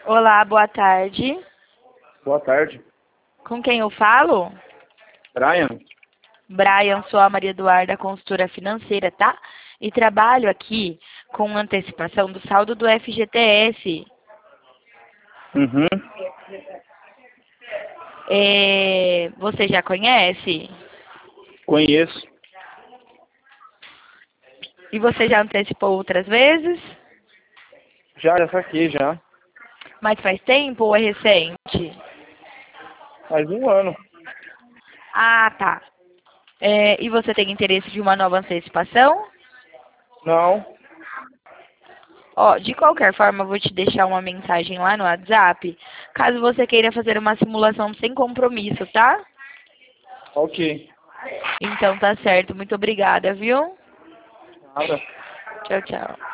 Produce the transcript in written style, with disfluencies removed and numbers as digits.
Olá, boa tarde. Boa tarde. Com quem eu falo? Brian? Brian, sou a Maria Eduarda, consultora financeira, tá? E trabalho aqui com antecipação do saldo do FGTS. Uhum. Você já conhece? Conheço. E você já antecipou outras vezes? Já saquei já. Mas faz tempo ou é recente? Faz um ano. Ah, tá. E você tem interesse de uma nova antecipação? Não. Ó, de qualquer forma, eu vou te deixar uma mensagem lá no WhatsApp, caso você queira fazer uma simulação sem compromisso, tá? Ok. Então tá certo. Muito obrigada, viu? Nada. Tchau, tchau.